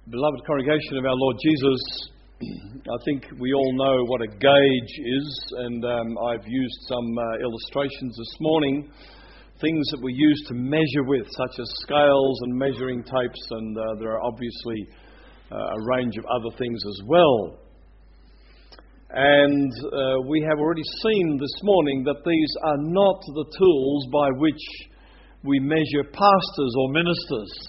Beloved congregation of our Lord Jesus, I think we all know what a gauge is, and I've used some illustrations this morning, things that we use to measure with, such as scales and measuring tapes, and there are obviously a range of other things as well. And we have already seen this morning that these are not the tools by which we measure pastors or ministers.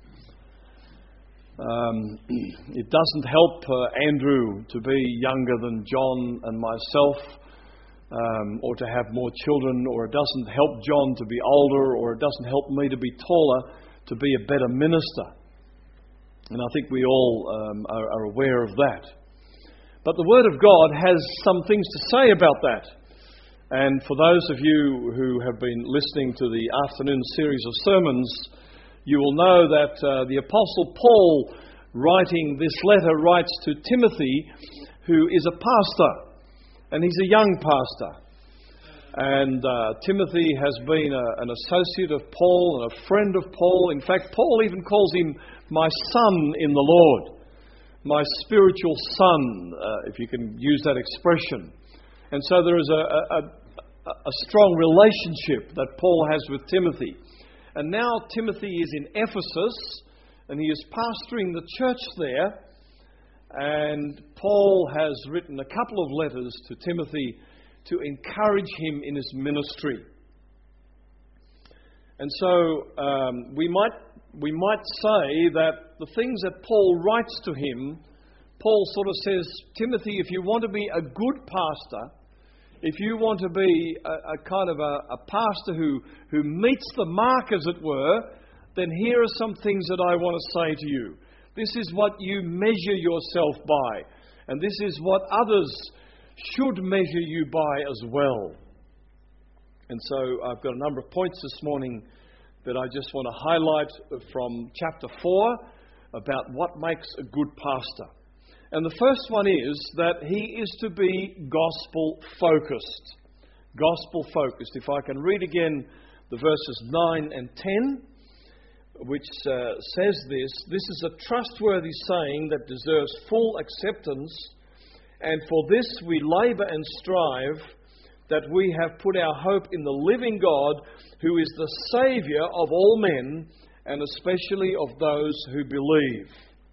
It doesn't help Andrew to be younger than John and myself, or to have more children, or it doesn't help John to be older, or it doesn't help me to be taller to be a better minister. And I think we all are aware of that. But the Word of God has some things to say about that. And for those of you who have been listening to the afternoon series of sermons, you will know that the Apostle Paul, writing this letter, writes to Timothy, who is a pastor, and he's a young pastor. And Timothy has been an associate of Paul and a friend of Paul. In fact, Paul even calls him my son in the Lord, my spiritual son, if you can use that expression. And so there is a strong relationship that Paul has with Timothy. And now Timothy is in Ephesus, and he is pastoring the church there. And Paul has written a couple of letters to Timothy to encourage him in his ministry. And so we might say that the things that Paul writes to him, Paul sort of says, Timothy, if you want to be a good pastor, if you want to be a kind of a pastor who meets the mark, as it were, then here are some things that I want to say to you. This is what you measure yourself by, and this is what others should measure you by as well. And so I've got a number of points this morning that I just want to highlight from chapter 4 about what makes a good pastor. And the first one is that he is to be gospel-focused. Gospel-focused. If I can read again the verses 9 and 10, which says this is a trustworthy saying that deserves full acceptance, and for this we labour and strive, that we have put our hope in the living God, who is the Saviour of all men, and especially of those who believe.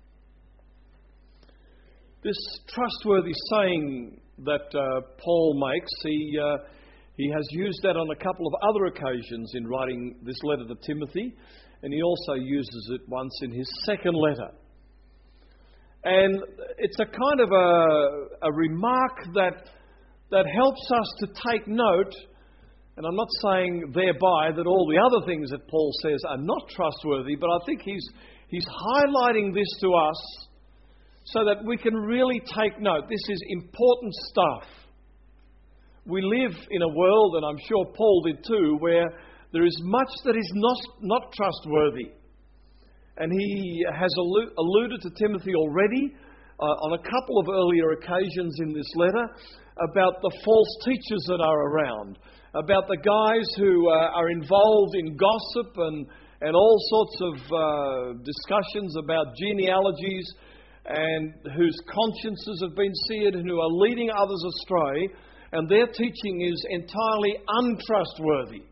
This trustworthy saying that Paul makes, he has used that on a couple of other occasions in writing this letter to Timothy, and he also uses it once in his second letter. And it's a kind of a remark that helps us to take note, and I'm not saying thereby that all the other things that Paul says are not trustworthy, but I think he's highlighting this to us so that we can really take note. This is important stuff. We live in a world, and I'm sure Paul did too, where there is much that is not trustworthy. And he has alluded to Timothy already on a couple of earlier occasions in this letter about the false teachers that are around, about the guys who are involved in gossip and all sorts of discussions about genealogies, and whose consciences have been seared and who are leading others astray, and their teaching is entirely untrustworthy.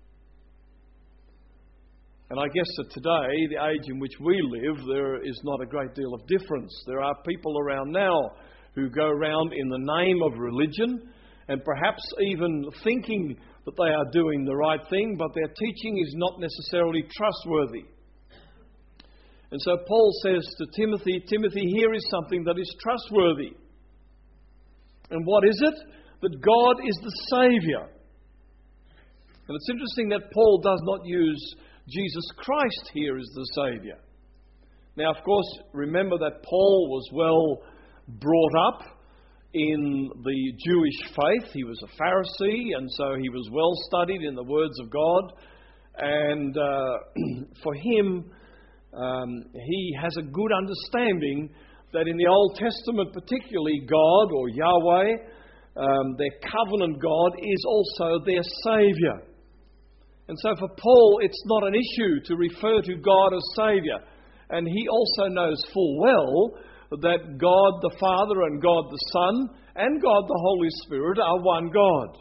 And I guess that today, the age in which we live, there is not a great deal of difference. There are people around now who go around in the name of religion, and perhaps even thinking that they are doing the right thing, but their teaching is not necessarily trustworthy. And so Paul says to Timothy, here is something that is trustworthy. And what is it? That God is the Saviour. And it's interesting that Paul does not use Jesus Christ here as the Saviour. Now, of course, remember that Paul was well brought up in the Jewish faith. He was a Pharisee, and so he was well studied in the words of God. And for him, he has a good understanding that in the Old Testament particularly, God or Yahweh, their covenant God, is also their Saviour. And so for Paul, it's not an issue to refer to God as Saviour. And he also knows full well that God the Father and God the Son and God the Holy Spirit are one God.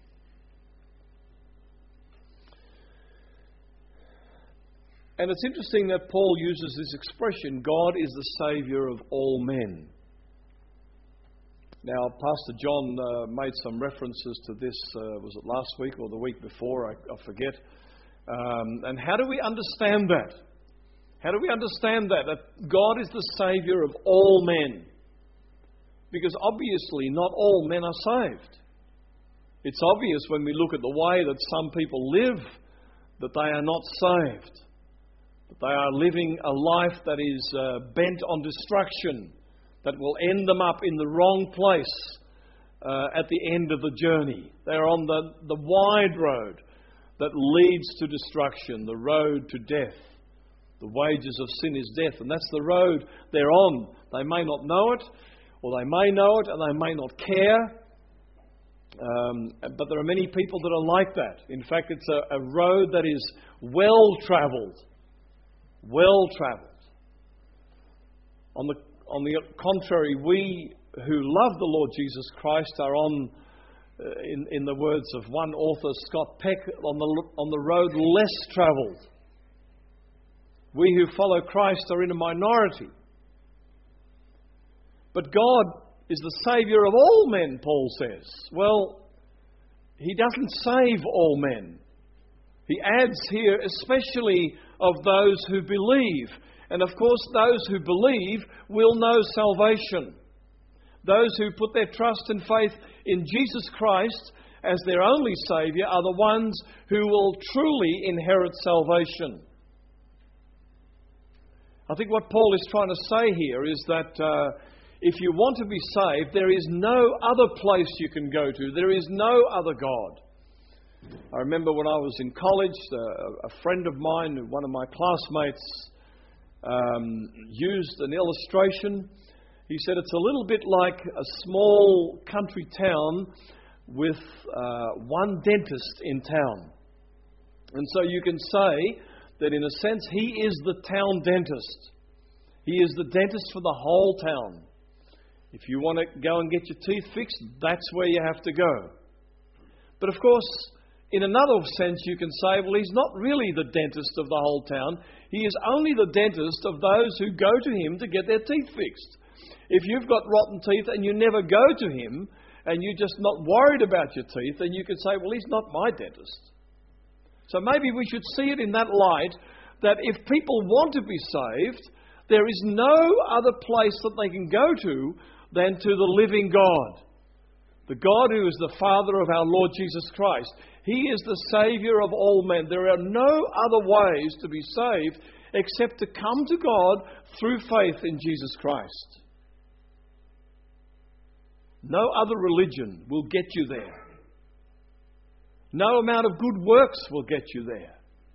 And it's interesting that Paul uses this expression, God is the Saviour of all men. Now, Pastor John made some references to this, was it last week or the week before? I forget. And how do we understand that? How do we understand that God is the Saviour of all men? Because obviously not all men are saved. It's obvious when we look at the way that some people live that they are not saved. That they are living a life that is bent on destruction, that will end them up in the wrong place at the end of the journey. They're on the wide road that leads to destruction, the road to death. The wages of sin is death, and that's the road they're on. They may not know it, or they may know it and they may not care. But there are many people that are like that. In fact, it's a road that is well-travelled. Well-travelled. On the contrary, we who love the Lord Jesus Christ are on, in the words of one author, Scott Peck, on the road less travelled. We who follow Christ are in a minority. But God is the Saviour of all men, Paul says. Well, He doesn't save all men. He adds here especially of those who believe. And of course, those who believe will know salvation. Those who put their trust and faith in Jesus Christ as their only Saviour are the ones who will truly inherit salvation. I think what Paul is trying to say here is that if you want to be saved, there is no other place you can go to. There is no other God. I remember when I was in college, a friend of mine, one of my classmates, used an illustration. He said it's a little bit like a small country town with one dentist in town. And so you can say that in a sense he is the town dentist. He is the dentist for the whole town. If you want to go and get your teeth fixed, that's where you have to go. But of course, in another sense you can say, well, he's not really the dentist of the whole town. He is only the dentist of those who go to him to get their teeth fixed. If you've got rotten teeth and you never go to him, and you're just not worried about your teeth, then you can say, well, he's not my dentist. So maybe we should see it in that light, that if people want to be saved, there is no other place that they can go to than to the living God. The God who is the Father of our Lord Jesus Christ. He is the Saviour of all men. There are no other ways to be saved except to come to God through faith in Jesus Christ. No other religion will get you there. No amount of good works will get you there.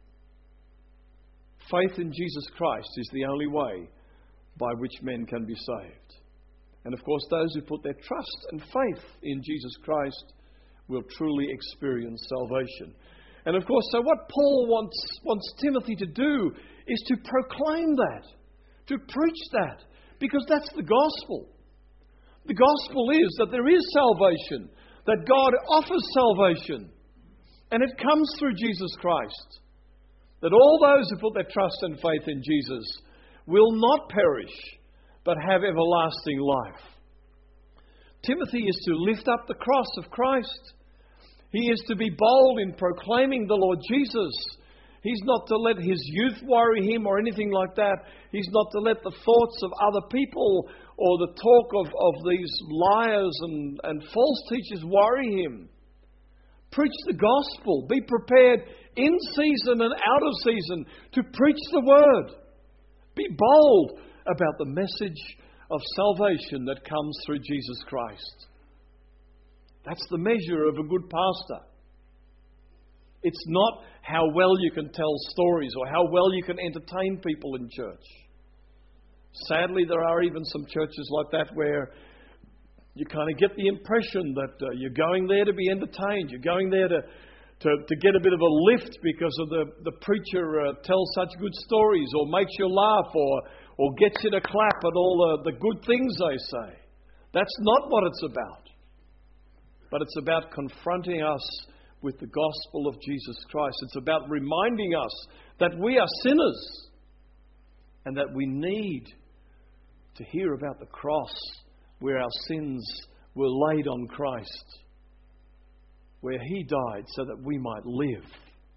Faith in Jesus Christ is the only way by which men can be saved. And of course, those who put their trust and faith in Jesus Christ will truly experience salvation. And of course, so what Paul wants Timothy to do is to proclaim that, to preach that, because that's the gospel. The gospel is that there is salvation, that God offers salvation, and it comes through Jesus Christ. That all those who put their trust and faith in Jesus will not perish, but have everlasting life. Timothy is to lift up the cross of Christ. He is to be bold in proclaiming the Lord Jesus. He's not to let his youth worry him or anything like that. He's not to let the thoughts of other people or the talk of these liars and false teachers worry him. Preach the gospel. Be prepared in season and out of season to preach the word. Be bold about the message of salvation that comes through Jesus Christ. That's the measure of a good pastor. It's not how well you can tell stories or how well you can entertain people in church. Sadly, there are even some churches like that where you kind of get the impression that you're going there to be entertained. You're going there to to get a bit of a lift because of the preacher tells such good stories or makes you laugh or gets you to clap at all the good things they say. That's not what it's about. But it's about confronting us with the gospel of Jesus Christ. It's about reminding us that we are sinners and that we need to hear about the cross where our sins were laid on Christ, where He died so that we might live.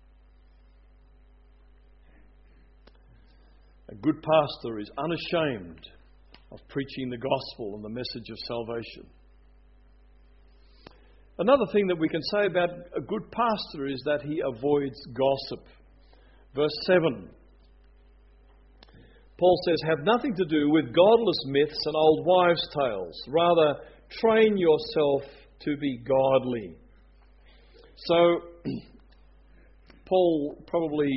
A good pastor is unashamed of preaching the gospel and the message of salvation. Another thing that we can say about a good pastor is that he avoids gossip. Verse 7. Paul says, "Have nothing to do with godless myths and old wives' tales. Rather, train yourself to be godly." So, Paul probably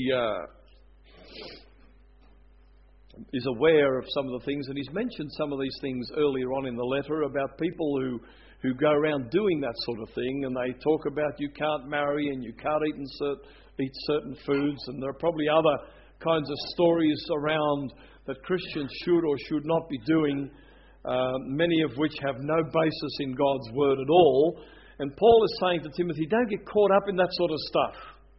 is aware of some of the things, and he's mentioned some of these things earlier on in the letter about people who go around doing that sort of thing, and they talk about you can't marry and you can't eat certain foods, and there are probably other kinds of stories around that Christians should or should not be doing, many of which have no basis in God's Word at all. And Paul is saying to Timothy, don't get caught up in that sort of stuff.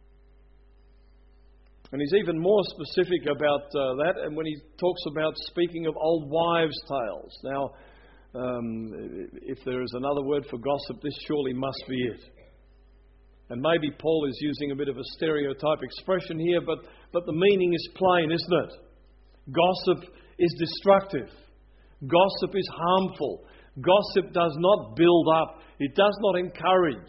And he's even more specific about that, and when he talks about speaking of old wives' tales. Now, if there is another word for gossip, this surely must be it. And maybe Paul is using a bit of a stereotype expression here, but the meaning is plain, isn't it? Gossip is destructive. Gossip is harmful. Gossip does not build up. It does not encourage.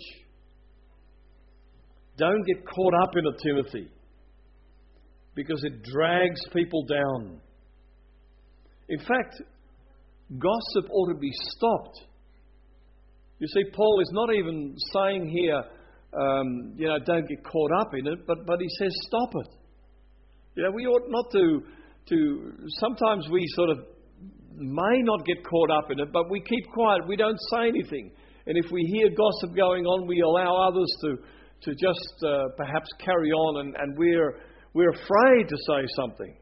Don't get caught up in it, Timothy, because it drags people down. In fact, gossip ought to be stopped. You see, Paul is not even saying here, don't get caught up in it, but he says stop it. We ought not to. Sometimes we sort of may not get caught up in it, but we keep quiet. We don't say anything. And if we hear gossip going on, we allow others to just perhaps carry on, and we're afraid to say something.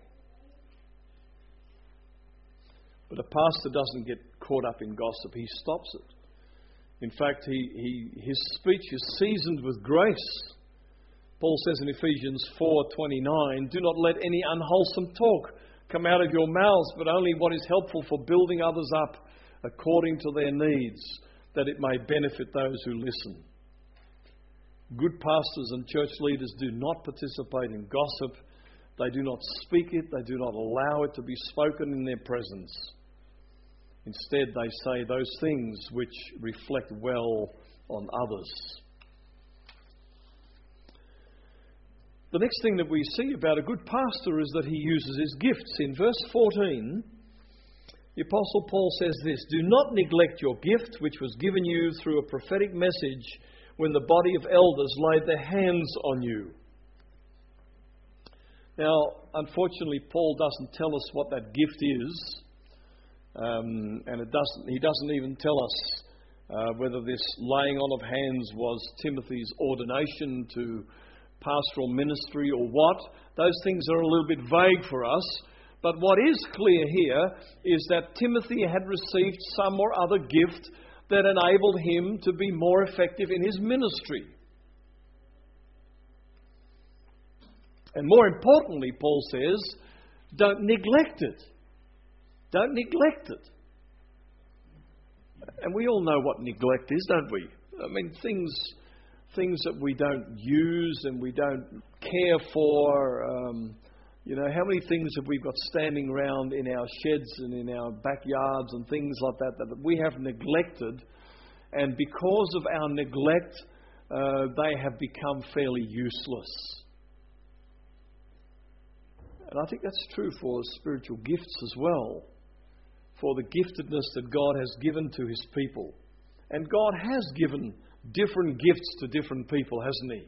But a pastor doesn't get caught up in gossip. He stops it. In fact, his speech is seasoned with grace. Paul says in Ephesians 4:29, "Do not let any unwholesome talk come out of your mouths, but only what is helpful for building others up according to their needs, that it may benefit those who listen." Good pastors and church leaders do not participate in gossip. They do not speak it. They do not allow it to be spoken in their presence. Instead, they say those things which reflect well on others. The next thing that we see about a good pastor is that he uses his gifts. In verse 14, the Apostle Paul says this, "Do not neglect your gift, which was given you through a prophetic message when the body of elders laid their hands on you." Now, unfortunately, Paul doesn't tell us what that gift is. And he doesn't even tell us whether this laying on of hands was Timothy's ordination to pastoral ministry or what. Those things are a little bit vague for us. But what is clear here is that Timothy had received some or other gift that enabled him to be more effective in his ministry. And more importantly, Paul says, don't neglect it. Don't neglect it. And we all know what neglect is, don't we? I mean, things that we don't use and we don't care for. How many things have we got standing around in our sheds and in our backyards and things like that we have neglected, and because of our neglect, they have become fairly useless. And I think that's true for spiritual gifts as well, for the giftedness that God has given to His people. And God has given different gifts to different people, hasn't He?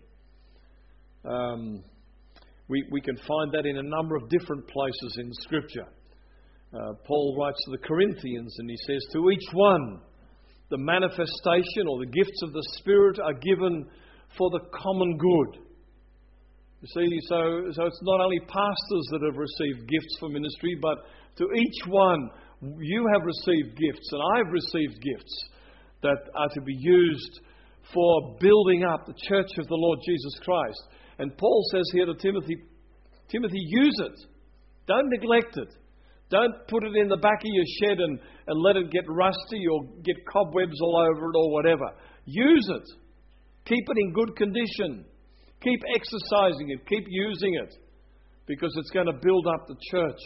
We can find that in a number of different places in Scripture. Paul writes to the Corinthians and he says, "To each one, the manifestation or the gifts of the Spirit are given for the common good. You see, so it's not only pastors that have received gifts for ministry, but to each one, you have received gifts, and I've received gifts that are to be used for building up the church of the Lord Jesus Christ. And Paul says here to Timothy, use it. Don't neglect it. Don't put it in the back of your shed and let it get rusty or get cobwebs all over it or whatever. Use it. Keep it in good condition. Keep exercising it. Keep using it. Because it's going to build up the church.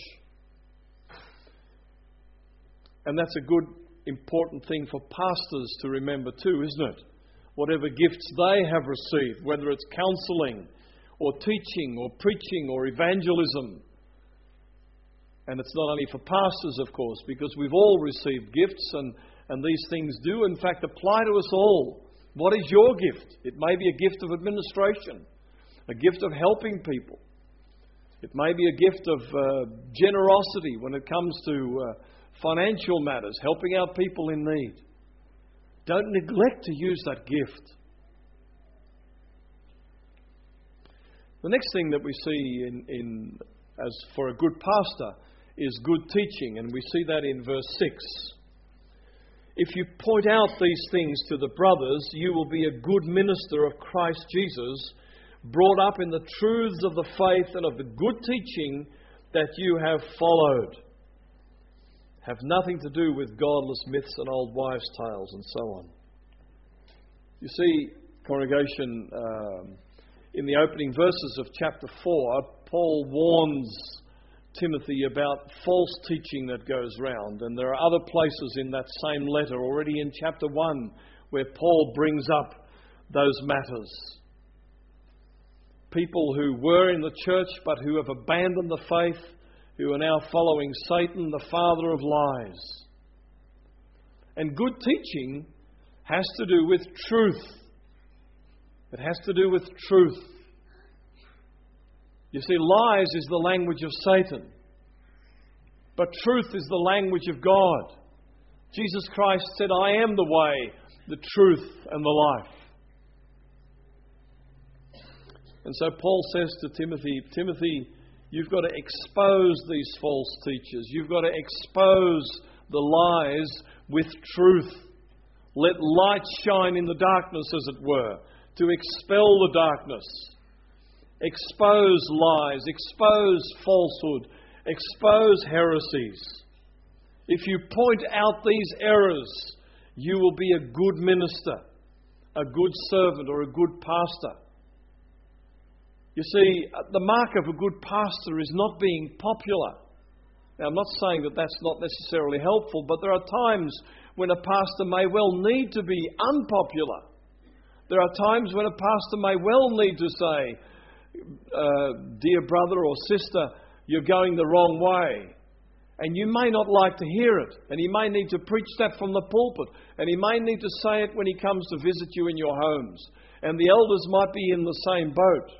And that's a good, important thing for pastors to remember too, isn't it? Whatever gifts they have received, whether it's counseling or teaching or preaching or evangelism. And it's not only for pastors, of course, because we've all received gifts, and these things do, in fact, apply to us all. What is your gift? It may be a gift of administration, a gift of helping people. It may be a gift of generosity when it comes to financial matters, helping out people in need. Don't neglect to use that gift. The next thing that we see as for a good pastor is good teaching, and we see that in verse 6. If you point out these things to the brothers, you will be a good minister of Christ Jesus, brought up in the truths of the faith and of the good teaching that you have followed. Have nothing to do with godless myths and old wives' tales and so on. You see, congregation, in the opening verses of chapter 4, Paul warns Timothy about false teaching that goes round. And there are other places in that same letter, already in chapter 1, where Paul brings up those matters. People who were in the church but who have abandoned the faith, who are now following Satan, the father of lies. And good teaching has to do with truth. It has to do with truth. You see, lies is the language of Satan. But truth is the language of God. Jesus Christ said, I am the way, the truth, and the life. And so Paul says to Timothy, you've got to expose these false teachers. You've got to expose the lies with truth. Let light shine in the darkness, as it were, to expel the darkness. Expose lies, expose falsehood, expose heresies. If you point out these errors, you will be a good minister, a good servant, or a good pastor. You see, the mark of a good pastor is not being popular. Now, I'm not saying that that's not necessarily helpful, but there are times when a pastor may well need to be unpopular. There are times when a pastor may well need to say, dear brother or sister, you're going the wrong way. And you may not like to hear it. And he may need to preach that from the pulpit. And he may need to say it when he comes to visit you in your homes. And the elders might be in the same boat.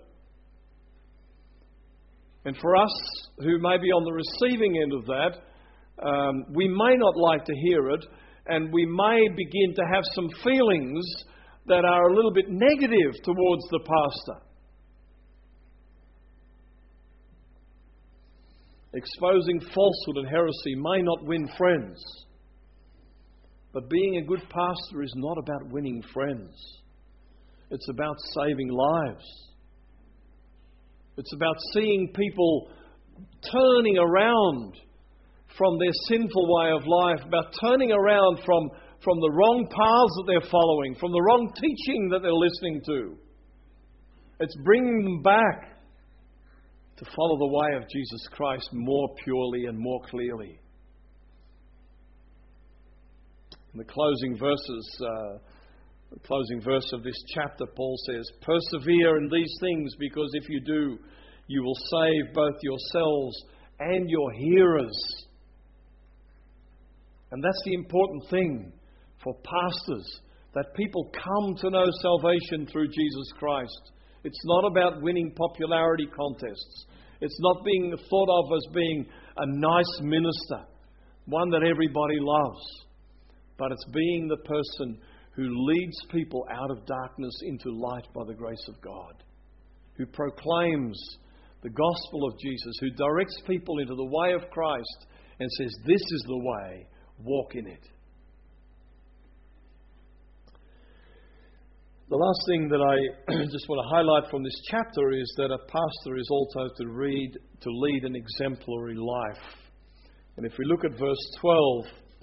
And for us who may be on the receiving end of that, we may not like to hear it. And we may begin to have some feelings that are a little bit negative towards the pastor. Exposing falsehood and heresy may not win friends. But being a good pastor is not about winning friends. It's about saving lives. It's about seeing people turning around from their sinful way of life, about turning around from the wrong paths that they're following, from the wrong teaching that they're listening to. It's bringing them back to follow the way of Jesus Christ more purely and more clearly. In the closing verse of this chapter, Paul says, persevere in these things, because if you do, you will save both yourselves and your hearers. And that's the important thing for pastors, that people come to know salvation through Jesus Christ. It's not about winning popularity contests. It's not being thought of as being a nice minister, one that everybody loves. But it's being the person who leads people out of darkness into light by the grace of God, who proclaims the gospel of Jesus, who directs people into the way of Christ and says, this is the way, walk in it. The last thing that I just want to highlight from this chapter is that a pastor is also to lead an exemplary life. And if we look at verse 12,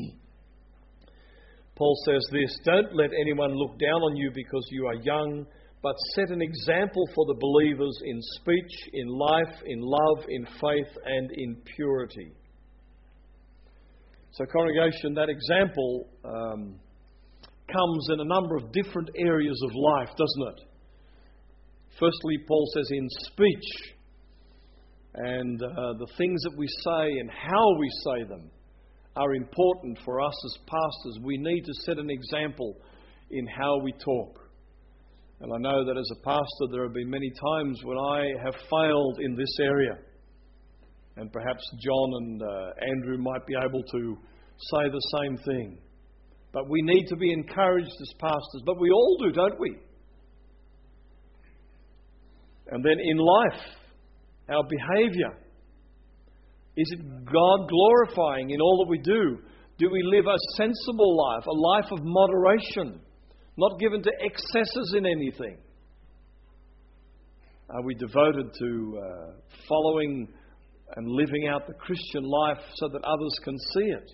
Paul says this, don't let anyone look down on you because you are young, but set an example for the believers in speech, in life, in love, in faith, and in purity. So congregation, that example comes in a number of different areas of life, doesn't it? Firstly, Paul says in speech, and the things that we say and how we say them are important for us as pastors. We need to set an example in how we talk. And I know that as a pastor there have been many times when I have failed in this area. And perhaps John and Andrew might be able to say the same thing. But we need to be encouraged as pastors. But we all do, don't we? And then in life, our behavior. Is it God glorifying in all that we do? Do we live a sensible life, a life of moderation, not given to excesses in anything? Are we devoted to following and living out the Christian life so that others can see it?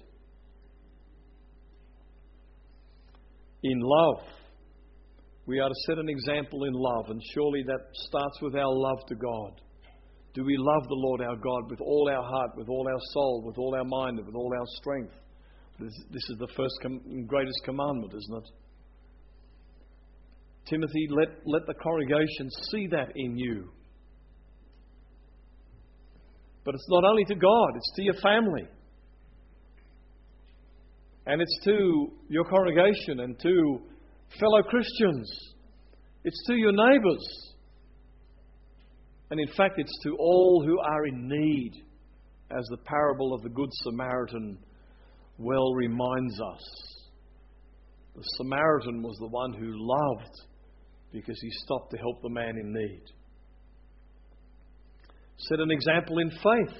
In love, we are to set an example in love, and surely that starts with our love to God. Do we love the Lord our God with all our heart, with all our soul, with all our mind, and with all our strength? This is the first and greatest commandment, isn't it? Timothy, let the congregation see that in you. But it's not only to God, it's to your family. And it's to your congregation and to fellow Christians. It's to your neighbours. And in fact, it's to all who are in need, as the parable of the Good Samaritan well reminds us. The Samaritan was the one who loved because he stopped to help the man in need. Set an example in faith.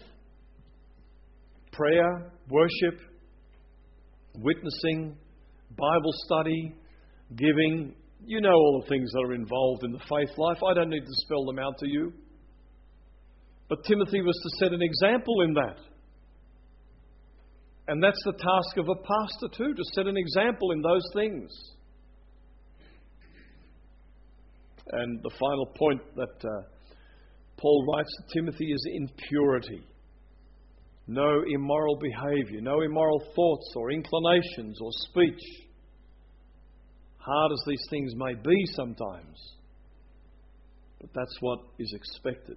Prayer, worship, witnessing, Bible study, giving. You know all the things that are involved in the faith life. I don't need to spell them out to you. But Timothy was to set an example in that. And that's the task of a pastor too, to set an example in those things. And the final point that Paul writes to Timothy is in purity. No immoral behavior, no immoral thoughts or inclinations or speech. Hard as these things may be sometimes, but that's what is expected.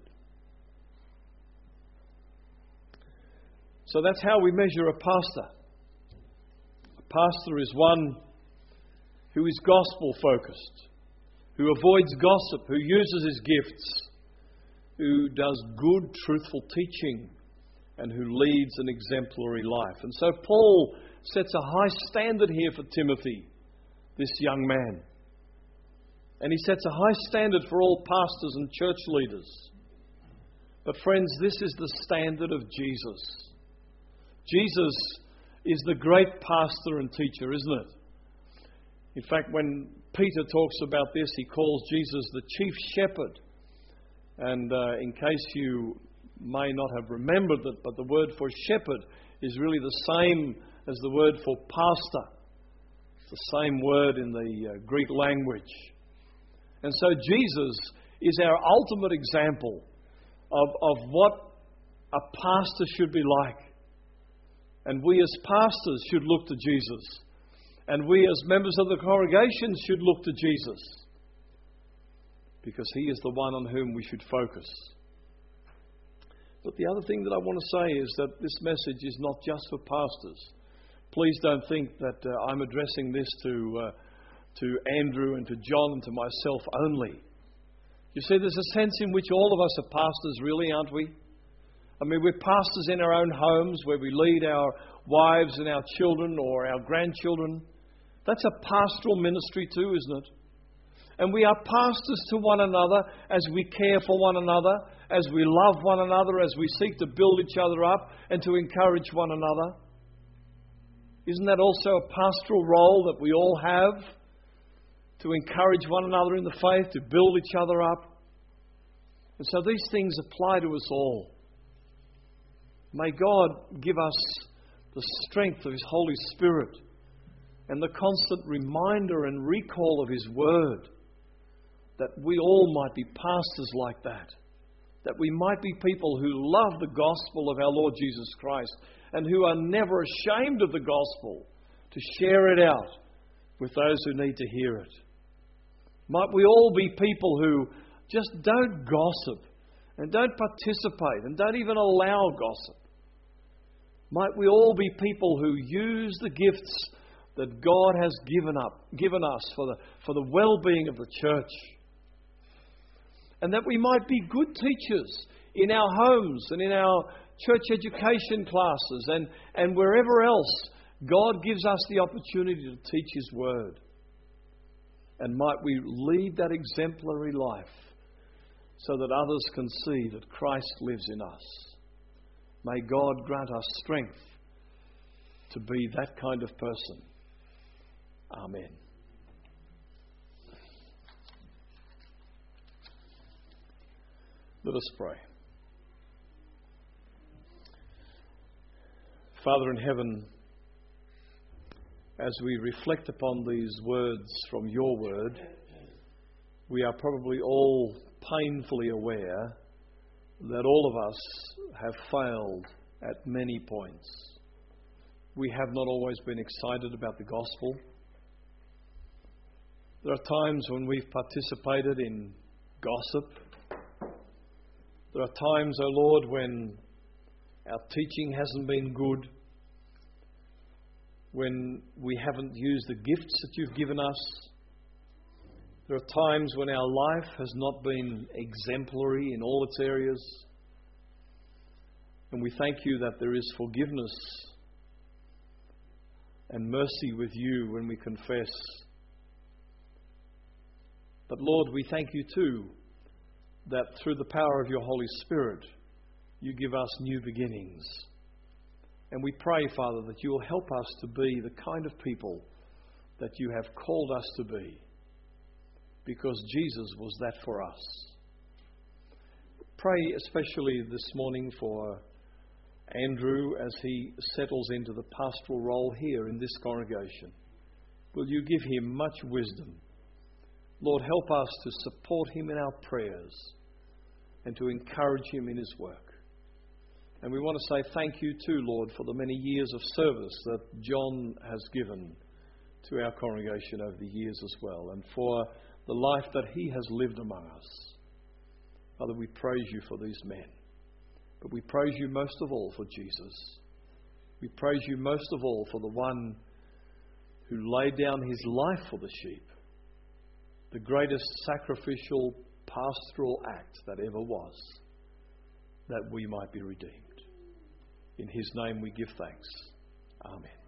So that's how we measure a pastor. A pastor is one who is gospel-focused, who avoids gossip, who uses his gifts, who does good, truthful teaching, and who leads an exemplary life. And so Paul sets a high standard here for Timothy, this young man. And he sets a high standard for all pastors and church leaders. But friends, this is the standard of Jesus. Jesus is the great pastor and teacher, isn't it? In fact, when Peter talks about this, he calls Jesus the chief shepherd. And in case you may not have remembered that, but the word for shepherd is really the same as the word for pastor. It's the same word in the Greek language. And so Jesus is our ultimate example of what a pastor should be like. And we as pastors should look to Jesus. And we as members of the congregation should look to Jesus. Because he is the one on whom we should focus. But the other thing that I want to say is that this message is not just for pastors. Please don't think that I'm addressing this to Andrew and to John and to myself only. You see, there's a sense in which all of us are pastors, really, aren't we? I mean, we're pastors in our own homes where we lead our wives and our children or our grandchildren. That's a pastoral ministry too, isn't it? And we are pastors to one another as we care for one another, as we love one another, as we seek to build each other up and to encourage one another. Isn't that also a pastoral role that we all have? To encourage one another in the faith, to build each other up. And so these things apply to us all. May God give us the strength of His Holy Spirit and the constant reminder and recall of His Word, that we all might be pastors like that. That we might be people who love the gospel of our Lord Jesus Christ and who are never ashamed of the gospel to share it out with those who need to hear it. Might we all be people who just don't gossip and don't participate and don't even allow gossip. Might we all be people who use the gifts that God has given us for the well-being of the church. And that we might be good teachers in our homes and in our church education classes and wherever else God gives us the opportunity to teach His Word. And might we lead that exemplary life so that others can see that Christ lives in us. May God grant us strength to be that kind of person. Amen. Let us pray. Father in heaven, as we reflect upon these words from your word, we are probably all painfully aware that all of us have failed at many points. We have not always been excited about the gospel. There are times when we've participated in gossip. There are times, O Lord, when our teaching hasn't been good, when we haven't used the gifts that you've given us. There are times when our life has not been exemplary in all its areas. And we thank you that there is forgiveness and mercy with you when we confess. But Lord, we thank you too that through the power of your Holy Spirit, you give us new beginnings. And we pray, Father, that you will help us to be the kind of people that you have called us to be, because Jesus was that for us. Pray especially this morning for Andrew as he settles into the pastoral role here in this congregation. Will you give him much wisdom? Lord, help us to support him in our prayers and to encourage him in his work. And we want to say thank you too, Lord, for the many years of service that John has given to our congregation over the years as well, and for the life that he has lived among us. Father, we praise you for these men. But we praise you most of all for Jesus. We praise you most of all for the one who laid down his life for the sheep. The greatest sacrificial pastoral act that ever was, that we might be redeemed. In his name we give thanks. Amen.